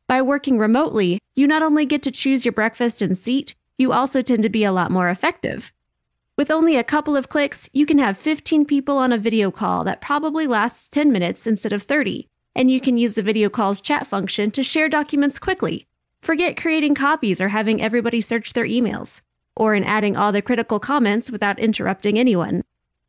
By working remotely, you not only get to choose your breakfast and seat, you also tend to be a lot more effective. With only a couple of clicks, you can have 15 people on a video call that probably lasts 10 minutes instead of 30, and you can use the video call's chat function to share documents quickly. Forget creating copies or having everybody search their emails, or in adding all the critical comments without interrupting anyone.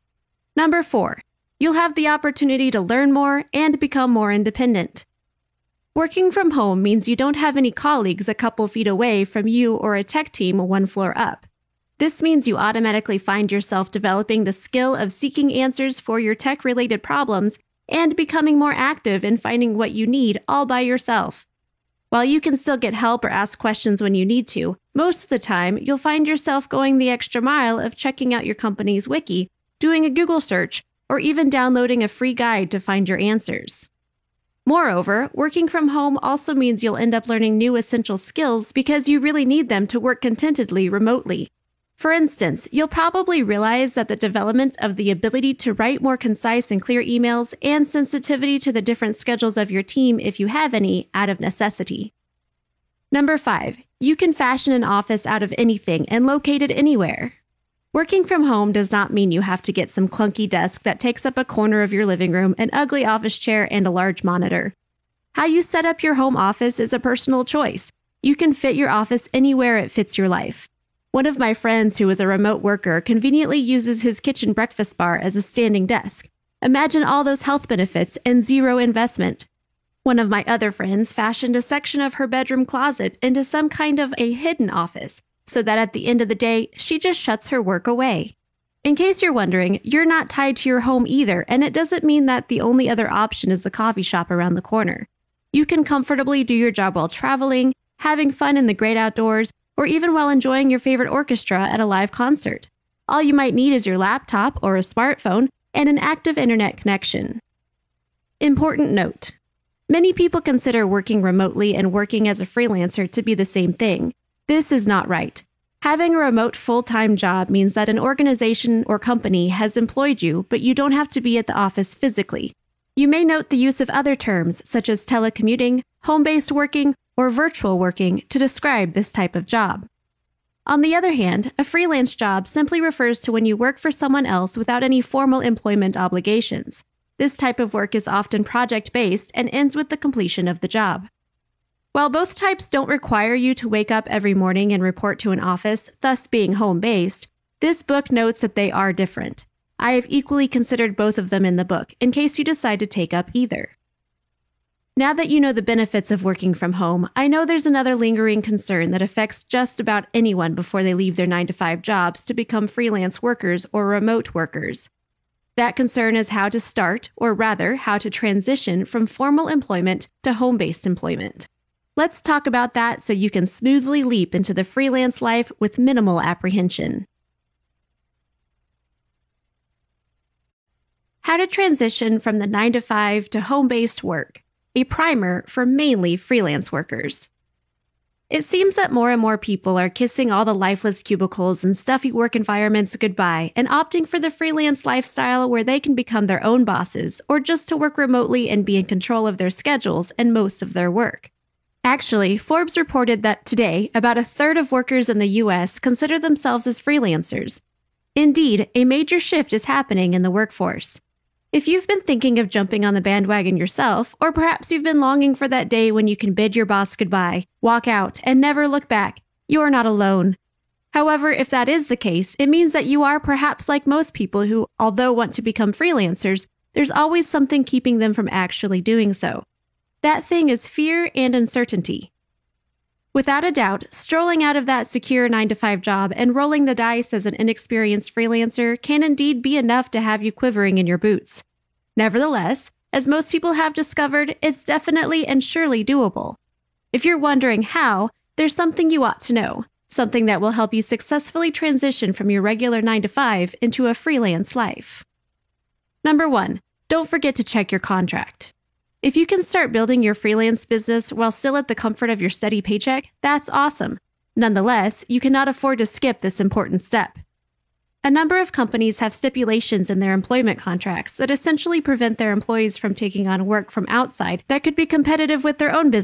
Number 4, you'll have the opportunity to learn more and become more independent. Working from home means you don't have any colleagues a couple feet away from you or a tech team one floor up. This means you automatically find yourself developing the skill of seeking answers for your tech-related problems and becoming more active in finding what you need all by yourself. While you can still get help or ask questions when you need to, most of the time you'll find yourself going the extra mile of checking out your company's wiki, doing a Google search, or even downloading a free guide to find your answers. Moreover, working from home also means you'll end up learning new essential skills because you really need them to work contentedly remotely. For instance, you'll probably realize that the development of the ability to write more concise and clear emails and sensitivity to the different schedules of your team, if you have any, out of necessity. Number 5, you can fashion an office out of anything and locate it anywhere. Working from home does not mean you have to get some clunky desk that takes up a corner of your living room, an ugly office chair, and a large monitor. How you set up your home office is a personal choice. You can fit your office anywhere it fits your life. One of my friends who is a remote worker conveniently uses his kitchen breakfast bar as a standing desk. Imagine all those health benefits and zero investment. One of my other friends fashioned a section of her bedroom closet into some kind of a hidden office, so that at the end of the day, she just shuts her work away. In case you're wondering, you're not tied to your home either, and it doesn't mean that the only other option is the coffee shop around the corner. You can comfortably do your job while traveling, having fun in the great outdoors, or even while enjoying your favorite orchestra at a live concert. All you might need is your laptop or a smartphone and an active internet connection. Important note: many people consider working remotely and working as a freelancer to be the same thing. This is not right. Having a remote full-time job means that an organization or company has employed you, but you don't have to be at the office physically. You may note the use of other terms such as telecommuting, home-based working, or virtual working to describe this type of job. On the other hand, a freelance job simply refers to when you work for someone else without any formal employment obligations. This type of work is often project-based and ends with the completion of the job. While both types don't require you to wake up every morning and report to an office, thus being home-based, this book notes that they are different. I have equally considered both of them in the book, in case you decide to take up either. Now that you know the benefits of working from home, I know there's another lingering concern that affects just about anyone before they leave their 9-to-5 jobs to become freelance workers or remote workers. That concern is how to start, or rather, how to transition from formal employment to home-based employment. Let's talk about that so you can smoothly leap into the freelance life with minimal apprehension. How to transition from the 9-to-5 to home-based work. A primer for mainly freelance workers. It seems that more and more people are kissing all the lifeless cubicles and stuffy work environments goodbye and opting for the freelance lifestyle where they can become their own bosses or just to work remotely and be in control of their schedules and most of their work. Actually, Forbes reported that today, about a third of workers in the U.S. consider themselves as freelancers. Indeed, a major shift is happening in the workforce. If you've been thinking of jumping on the bandwagon yourself, or perhaps you've been longing for that day when you can bid your boss goodbye, walk out, and never look back, you're not alone. However, if that is the case, it means that you are perhaps like most people who, although want to become freelancers, there's always something keeping them from actually doing so. That thing is fear and uncertainty. Without a doubt, strolling out of that secure 9-to-5 job and rolling the dice as an inexperienced freelancer can indeed be enough to have you quivering in your boots. Nevertheless, as most people have discovered, it's definitely and surely doable. If you're wondering how, there's something you ought to know, something that will help you successfully transition from your regular 9-to-5 into a freelance life. Number 1, don't forget to check your contract. If you can start building your freelance business while still at the comfort of your steady paycheck, that's awesome. Nonetheless, you cannot afford to skip this important step. A number of companies have stipulations in their employment contracts that essentially prevent their employees from taking on work from outside that could be competitive with their own business.